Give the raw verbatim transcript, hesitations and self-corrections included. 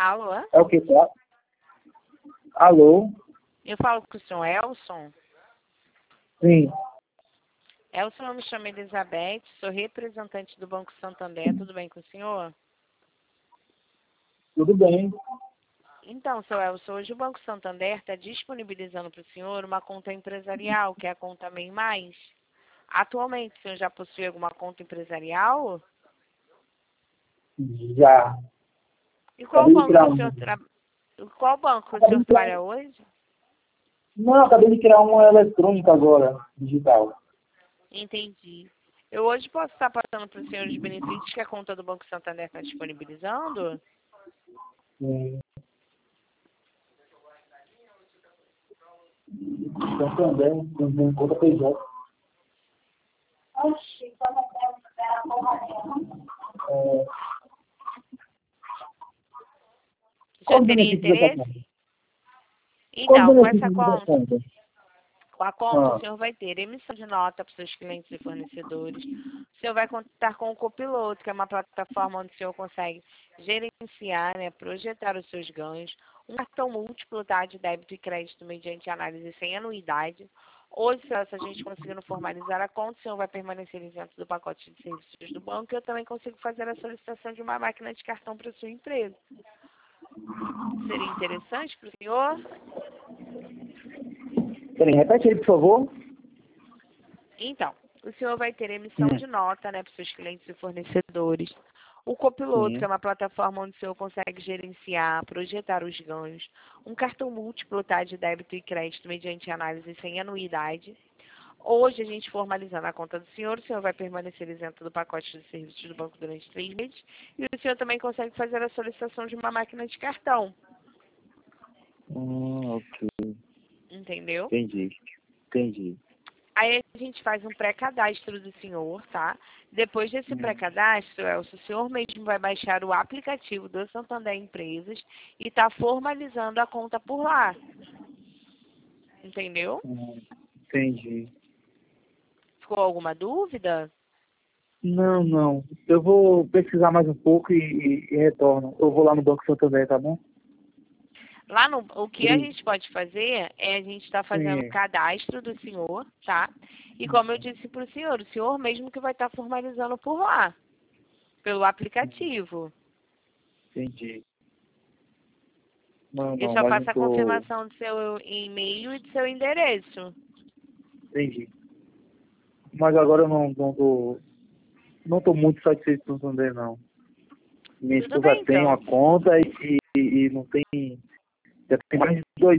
Alô? É o que, tá? Alô? Eu falo com o senhor Elson. Sim. Elson, eu me chamo Elizabeth, sou representante do Banco Santander. Tudo bem com o senhor? Tudo bem. Então, seu Elson, hoje o Banco Santander está disponibilizando para o senhor uma conta empresarial, que é a conta MEI Mais. Atualmente, o senhor já possui alguma conta empresarial? Já. E qual Acabei de banco que criar o senhor um. tra... Qual banco que o Acabei senhor de criar... trabalha hoje? Não, acabei de criar uma eletrônica agora, digital. Entendi. Eu hoje posso estar passando para o senhor os benefícios que a conta do Banco Santander está disponibilizando? Sim. Santander, tem conta P J. Oxi, é... O senhor Qual o teria benefício dessa interesse? conta? Qual o Então, com essa benefício dessa conta, conta? com a conta, o Ah, senhor vai ter emissão de nota para os seus clientes e fornecedores. O senhor vai contar com o Copiloto, que é uma plataforma onde o senhor consegue gerenciar, né, projetar os seus ganhos. Um cartão múltiplo, tá, de débito e crédito mediante análise sem anuidade. Hoje, se a gente conseguindo formalizar a conta, o senhor vai permanecer isento do pacote de serviços do banco. Eu também consigo fazer a solicitação de uma máquina de cartão para a sua empresa. Seria interessante para o senhor? peraí, repete aí, por favor. Então, o senhor vai ter emissão Hum. de nota, né, para os seus clientes e fornecedores. O Copiloto, que Sim. é uma plataforma onde o senhor consegue gerenciar, projetar os ganhos. Um cartão múltiplo, tá, de débito e crédito mediante análise sem anuidade. Hoje, a gente formalizando a conta do senhor, o senhor vai permanecer isento do pacote de serviços do banco durante três meses. E o senhor também consegue fazer a solicitação de uma máquina de cartão. Hum, ok. Entendeu? Entendi. Entendi. Aí a gente faz um pré-cadastro do senhor, tá? Depois desse Hum. pré-cadastro, Elcio, o senhor mesmo vai baixar o aplicativo do Santander Empresas e tá formalizando a conta por lá. Entendeu? Hum. Entendi. Ficou alguma dúvida? Não, não. Eu vou pesquisar mais um pouco e, e, e retorno. Eu vou lá no Banco Santander, tá bom? Lá no, o que a Sim. gente pode fazer é a gente estar fazendo o Sim. cadastro do senhor, tá? E como eu disse para o senhor, o senhor mesmo que vai estar formalizando por lá, pelo aplicativo. Entendi. Não, Eu não, só mas faço não a tô. confirmação do seu e-mail e do seu endereço. Entendi. Mas agora eu não, não tô. Não tô muito satisfeito com o Santander, não. Minha Tudo esposa bem, tem uma então. conta e, e, e não tem. Já tem mais de dois